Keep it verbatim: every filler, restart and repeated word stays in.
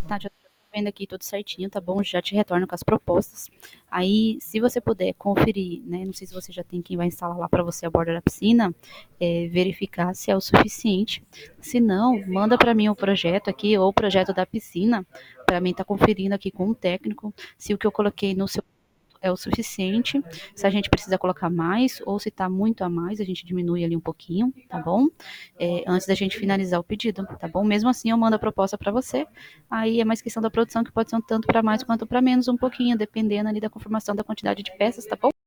Tá, já tô vendo aqui tudo certinho, tá bom? Já te retorno com as propostas. Aí, se você puder conferir, né? Não sei se você já tem quem vai instalar lá para você a borda da piscina, é, verificar se é o suficiente. Se não, manda para mim o projeto aqui ou o projeto da piscina, para mim estar conferindo aqui com o técnico se o que eu coloquei no seu é o suficiente, se a gente precisa colocar mais, ou se está muito a mais, a gente diminui ali um pouquinho, tá bom? É, antes da gente finalizar o pedido, tá bom? Mesmo assim, eu mando a proposta para você, aí é mais questão da produção, que pode ser um tanto para mais quanto para menos, um pouquinho, dependendo ali da confirmação da quantidade de peças, tá bom?